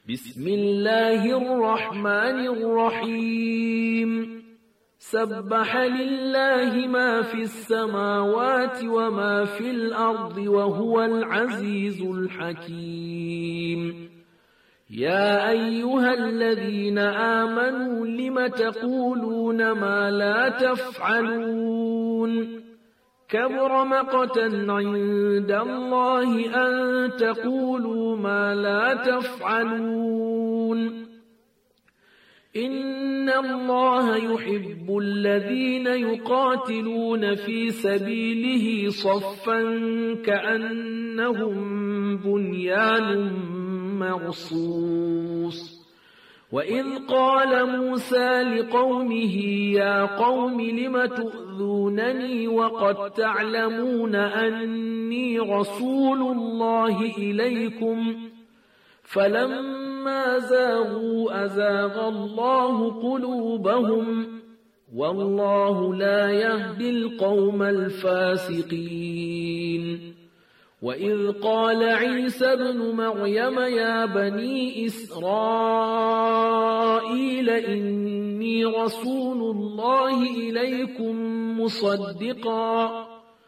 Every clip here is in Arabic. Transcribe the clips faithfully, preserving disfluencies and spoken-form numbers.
بسم الله الرحمن الرحيم سبح لله ما في السماوات وما في الأرض وهو العزيز الحكيم يا أيها الذين آمنوا لم تقولون ما لا تفعلون كبر مقتا عند الله أن تقولوا ما لا تفعلون إن الله يحب الذين يقاتلون في سبيله صفا كأنهم بنيان مرصوص وإذ قال موسى لقومه يا قوم لم تؤذونني وقد تعلمون أني رسول الله إليكم فلما زاغوا أزاغ الله قلوبهم والله لا يهدي القوم الفاسقين وإذ قال عيسى ابن مريم يا بني إسرائيل إني رسول الله إليكم مصدقا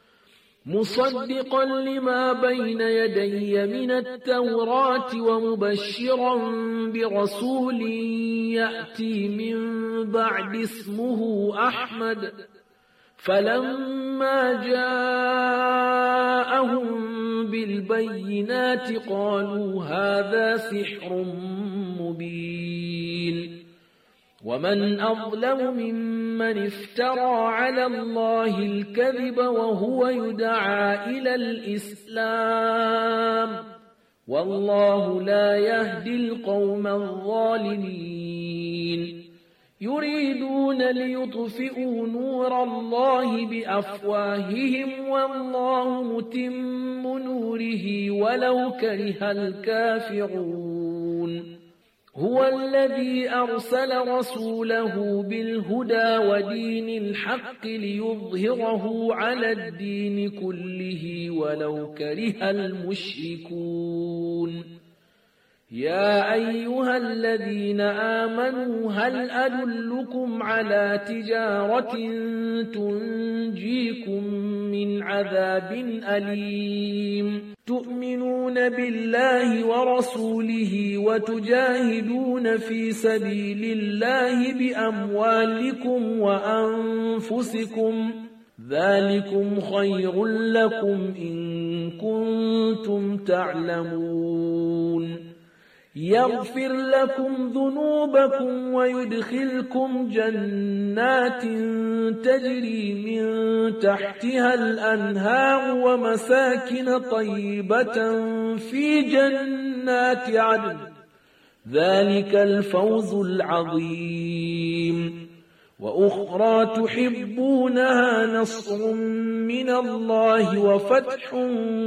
مصدقا لما بين يدي من التوراة ومبشرا برسول يأتي من بعد اسمه أحمد فلما جاءهم بالبينات قالوا هذا سحر مبين ومن أظلم ممن افترى على الله الكذب وهو يدعى إلى الإسلام والله لا يهدي القوم الظالمين يريدون ليطفئوا نور الله بأفواههم والله متم نوره ولو كره الكافرون هو الذي أرسل رسوله بالهدى ودين الحق ليظهره على الدين كله ولو كره المشركون يا أيها الذين آمنوا هل أدلكم على تجارة تنجيكم من عذاب أليم تؤمنون بالله ورسوله وتجاهدون في سبيل الله بأموالكم وأنفسكم ذلكم خير لكم إن كنتم تعلمون يغفر لكم ذنوبكم ويدخلكم جنات تجري من تحتها الأنهار ومساكن طيبة في جنات عدن ذلك الفوز العظيم وأخرى تحبونها نصر من الله وفتح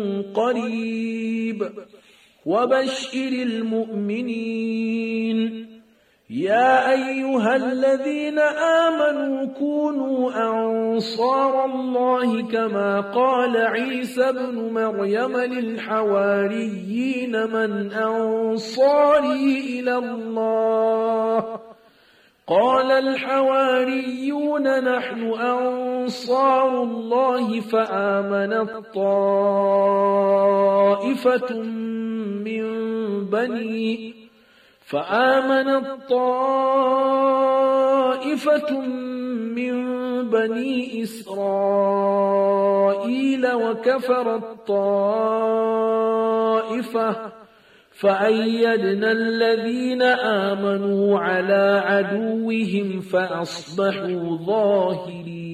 قريب وبشر المؤمنين يا أيها الذين آمنوا كونوا أنصار الله كما قال عيسى ابن مريم للحواريين من أنصاري إلى الله قال الحواريون نحن أنصار الله فآمنت طائفة من بني فآمنت طائفة من بني إسرائيل وكفرت طائفة فأيدنا الذين آمنوا على عدوهم فأصبحوا ظاهرين